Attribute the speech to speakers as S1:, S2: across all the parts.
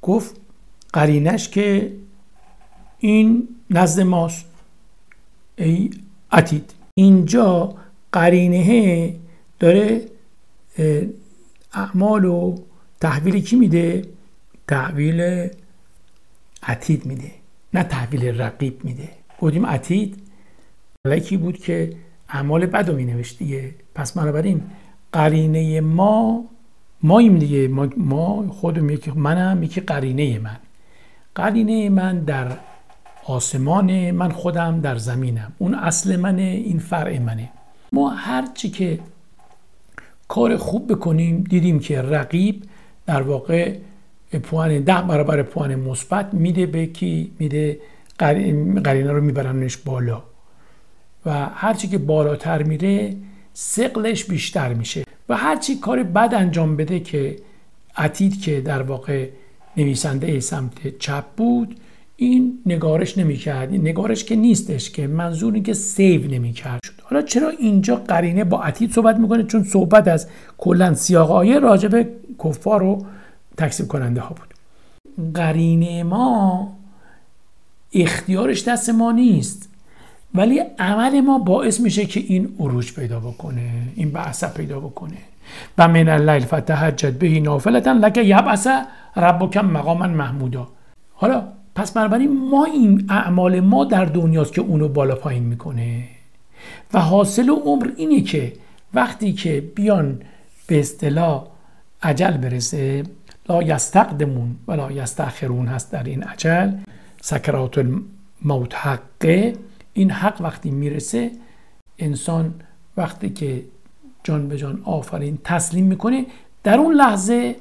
S1: گفت قرینش که این نزد ماست ای عتید. اینجا قرینه داره اعمال و تحویل کی میده؟ تحویل عتید میده، نه تحویل رقیب میده. گفتیم عتید ملکی بود که اعمال بد رو مینوشت دیگه. پس بنابراین قرینه ماییم دیگه. ما خودم یکی، منم یکی قرینه من در آسمان، من خودم در زمینم. اون اصل منه، این فرع منه. ما هر چی که کار خوب بکنیم دیدیم که رقیب در واقع پوان 10 برابر پوان مثبت میده به کی؟ میده قرینه رو میبرنش بالا و هر چی که بالاتر میره ثقلش بیشتر میشه و هر چی کار بد انجام بده که عتید که در واقع نویسنده سمت چپ بود این نگارش نمیکرد. این نگارش که نیستش، که منظور این که سیو نمیکرد. حالا چرا اینجا قرینه با عتید صحبت میکنه؟ چون صحبت از کلا سیاق آیه راجع به کفار و تکذیب کننده ها بود. قرینه ما اختیارش دست ما نیست، ولی عمل ما باعث میشه که این عروج پیدا بکنه، این بعث پیدا بکنه. و من اللیل فتهجد به نافلة لک یبعث ربک مقاما محمودا. حالا پس بنابراین ما این اعمال ما در دنیاست که اونو بالا پایین میکنه و حاصل عمر اینه که وقتی که بیان به اصطلاح اجل برسه، لا یستقدمون ولا یستأخرون هست در این اجل. سکرات الموت حقه. این حق وقتی میرسه، انسان وقتی که جان به جان آفرین تسلیم میکنه، در اون لحظه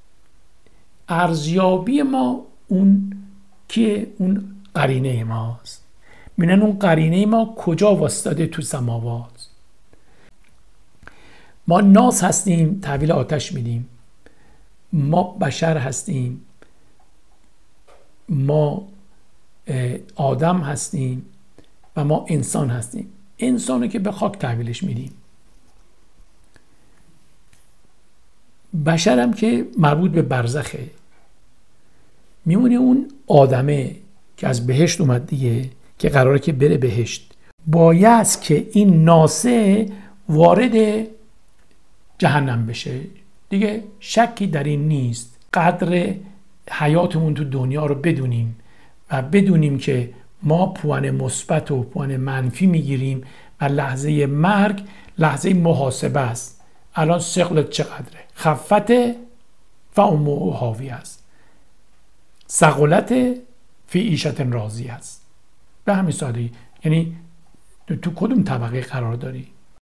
S1: ارزیابی ما اون که اون قرینه ماست. میگن اون قرینه ما کجا واسطاده؟ تو سماوات. ما ناس هستیم، تحویل آتش میدیم. ما بشر هستیم، ما آدم هستیم و ما انسان هستیم. انسانو که به خاک تحویلش میدیم. بشرم که مربوط به برزخه. میمونه اون آدمه که از بهشت اومد دیگه، که قراره که بره بهشت. باید که این ناسه وارد جهنم بشه دیگه. شکی در این نیست. قدر حیاتمون تو دنیا رو بدونیم و بدونیم که ما پوان مثبت و پوان منفی میگیریم و لحظه مرگ لحظه محاسبه است. الان ثقلت چقدره؟ خفت فامه هاویه است، ثقلت فی عیشة راضیه است. به همین سادگی. یعنی تو کدوم طبقه قرار داری؟